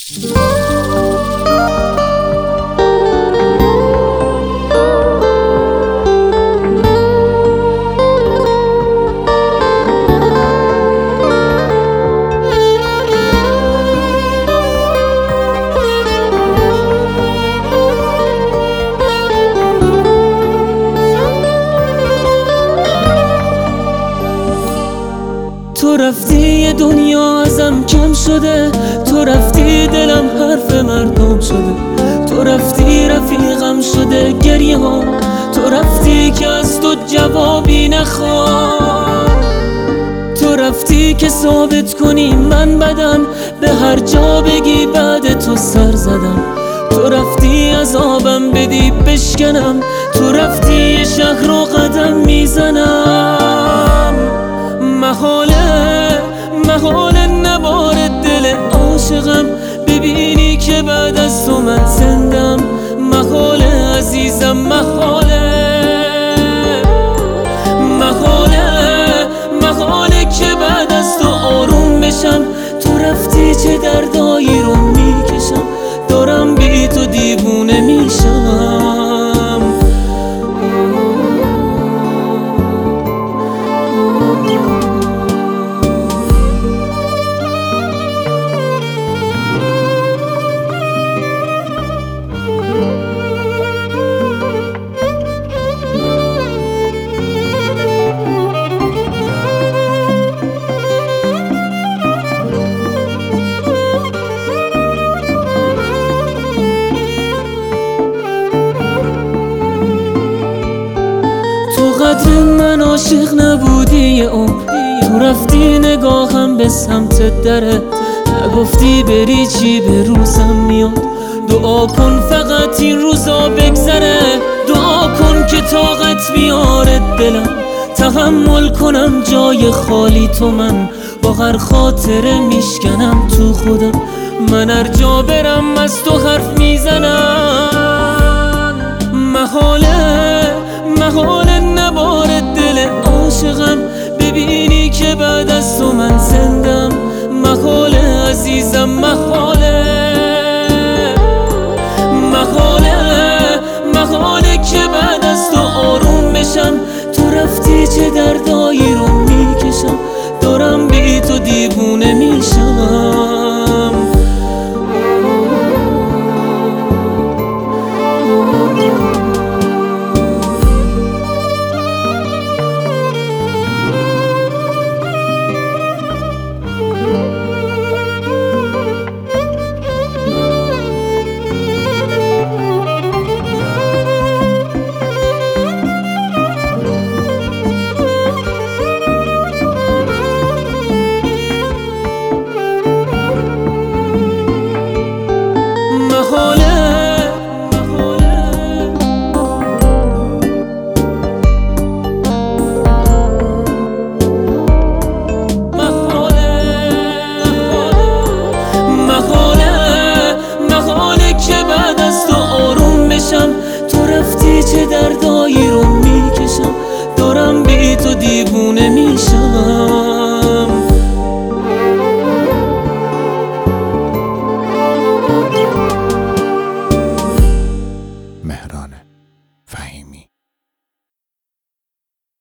تو رفتی یه دنیا ازم کم شده، تو رفتی دلم حرف مردم شده، تو رفتی رفیقم شده گریه ها، تو رفتی که از تو جوابی نخوام، تو رفتی که ثابت کنی من بدم، به هر جا بگی بعد تو سر زدم، تو رفتی عذابم بدی بشکنم، تو رفتی یه شهر رو قدم میزنم. محاله نبار دل عاشقم ببینی که بعد از تو من زندم، محاله عزیزم محاله که بعد از تو آروم بشم، تو رفتی چه دردایی رو میکشم، دارم بی تو دیوونه میشم. قدر من عاشق نبودی یه عمر، تو رفتی نگاهم به سمت درت، نگفتی بری چی به روزم میاد، دعا کن فقط این روزا بگذره، دعا کن که طاقت بیاره دلم، تحمل کنم جای خالی تو، من با هر خاطره میشکنم تو خودم، من هر جا برم از تو حرف میزنم. محاله نبار دل عاشقم